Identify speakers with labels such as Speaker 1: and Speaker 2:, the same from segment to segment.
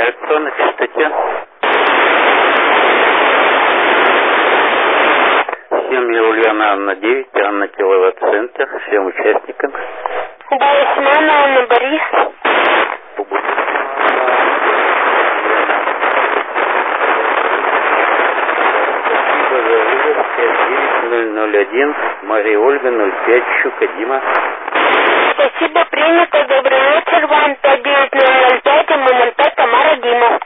Speaker 1: кто на частоте? Семья Ульяна Анна 9, Анна киловатт-центр, всем участникам.
Speaker 2: Боусмана Анна Борис.
Speaker 1: Спасибо за вызов 59001, Мария Ольга 05, Щука Дима.
Speaker 2: Спасибо, принято. Добрый вечер вам. 59005, МН05, Тамара Дима.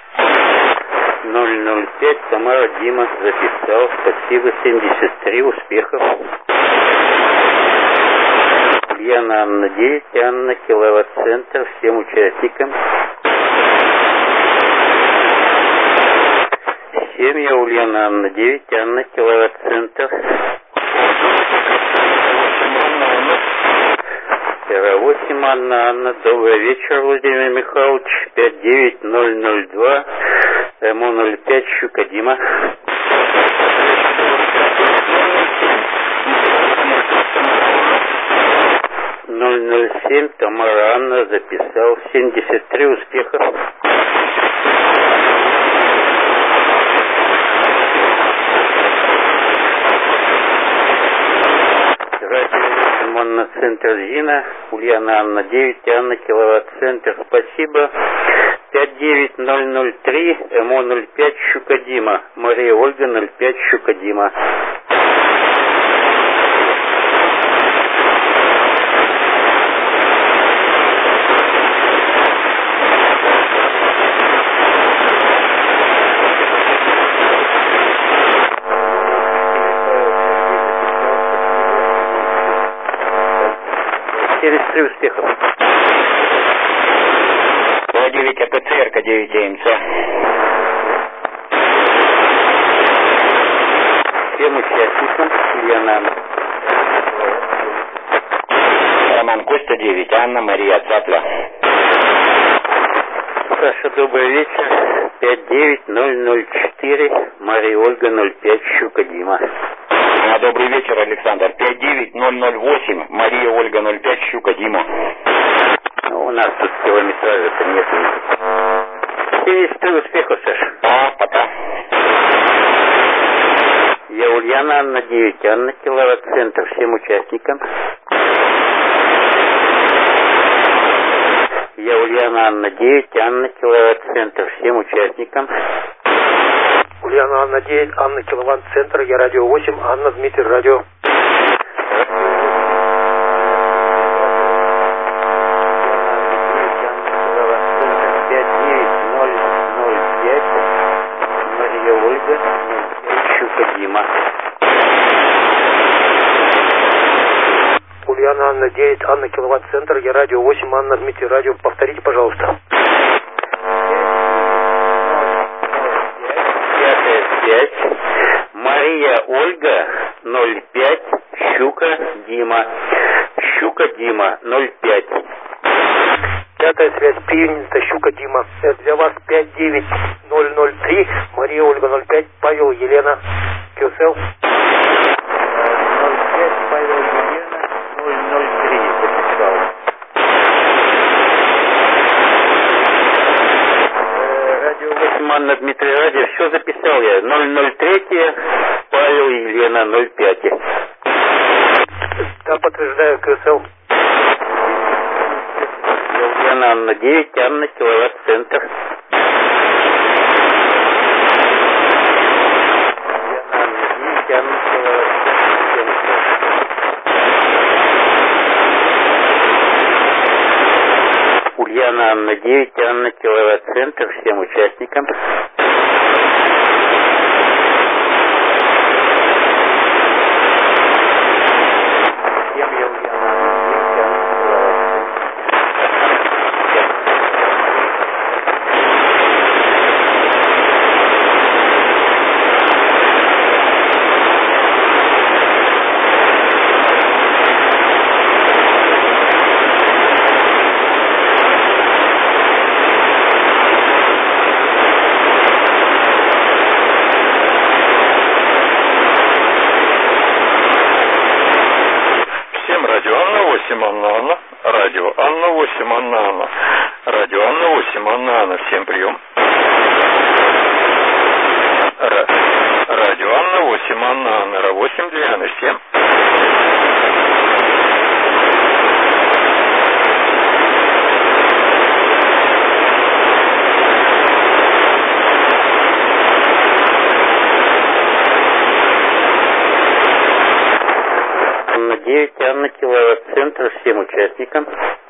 Speaker 1: 005, Тамара Дима, записал. Спасибо, 73, успехов. Ульяна Анна 9, Анна киловатт-центр, всем участникам. Семья Ульяна Анна 9, Анна киловатт-центр. 8 Анна, добрый вечер, Владимир Михайлович, 59002, МО05, Щука Дима. «007, Тамара Анна, записал, 73, успехов. Центр Зина, Ульяна Анна 9, Анна киловатт-центр, спасибо. 59003, МО05, Щука Дима, Мария Ольга 05, Щука Дима. Успехов.
Speaker 3: 9 АПЦР, 9 АМЦ.
Speaker 1: Всем участникам Ульяна Анна.
Speaker 3: Роман Костя 9, Анна Мария Цапля.
Speaker 1: Саша, добрый вечер. 59004, Мария Ольга 05, Щука Дима.
Speaker 3: Добрый вечер, Александр. 59008, Мария Ольга 05, Щука Дима.
Speaker 1: У нас тут километража-то нет. 73, успехов, Саша.
Speaker 3: Пока.
Speaker 1: Я Ульяна Анна 9, Анна киловатт-центр, всем участникам. Я Ульяна Анна 9, Анна киловатт-центр, всем участникам.
Speaker 4: Ульяна Анна 9, Анна киловатт-центр, я радио 8, Анна Дмитрий радио.
Speaker 1: Мария Ольга, Щука Дима.
Speaker 4: Ульяна Анна 9, Анна киловатт-центр, я радио 8, Анна Дмитрий радио. Повторите, пожалуйста.
Speaker 1: 5. Мария Ольга 05, Щука Дима. Щука Дима 05.
Speaker 4: Пятая связь, принята, Щука Дима. Для вас 59003, Мария Ольга 05, Павел Елена, QSL.
Speaker 1: 05, Павел Елена 003, записал. Радио 8, Анна Дмитрий радио, все записал я. 003, Павел Елена 05.
Speaker 4: Да, подтверждаю, QSL.
Speaker 1: Ульяна Анна 9, Анна киловатт-центр. Ульяна Анна 9, Анна киловатт-центр, всем участникам.
Speaker 3: Радио Анна 8, Анна. Радио Анна 8, Анна. Всем прием. 8, Анна, номер 8, Дианы, 7.
Speaker 1: Анна 9, Анна, киловатт-центр, всем участникам.